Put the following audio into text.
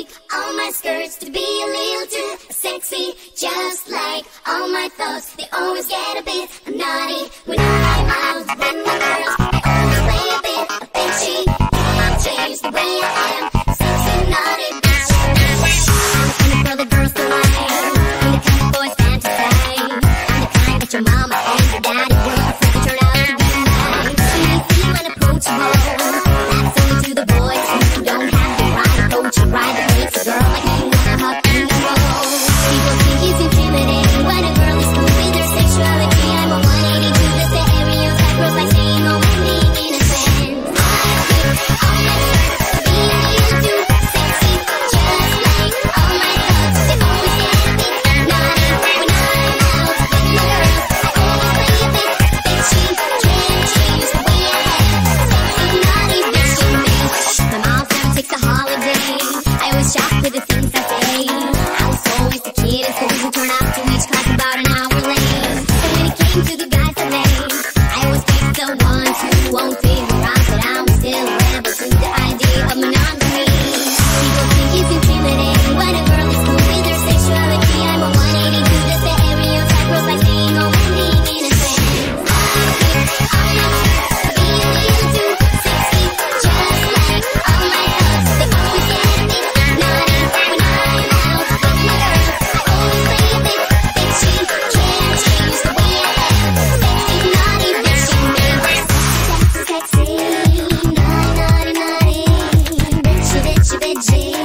make all my skirts to be a little too sexy. Just like all my thoughts, they always get a bit naughty. When I'm out with my girls, they always play a bit bitchy. Can't change the way I am, sexy, naughty, bitch. I'm the girl that girls don't like. I'm the kind of boys fantasize. I'm the kind that your mama and your daddy will freak and turn out to be nice. Easy and approachable. That's only to the boys who don't have the right approach or right that makes a girl like me wanna hop and roll. People think it's intimidating when a girl is cool with her sexuality. I'm a 180 to the stereotype. Girls like saying, oh, I'm being innocent. All my skirts to be a little too sexy. Just like all my thoughts, they always get a bit naughty. When I'm out with my girls, I always play a bit bitchy. Can't change the way I am, sexy, naughty, bitchy me. My mom never takes a holiday. I always shock with the things I say. I was always the kid in school who turned out to each class about an hour late. And when it came to the guys I made, I always picked the ones who won't figure out that I'm still a rebel to the idea of monogamy. People think it's intimidating when a girl is cool with her sexuality. I'm a 180 to the stereotype. Girls like saying, oh, I'm being innocent. All my skirts to be a little too sexy. Just like all my thoughts, they always get a bit naughty. When I'm out with my girls, I always play a bit bitchy. Can't change the way I am, sexy, naughty, bitchy me. Sexy, naughty, naughty, naughty, bitchy, bitchy, bitchy.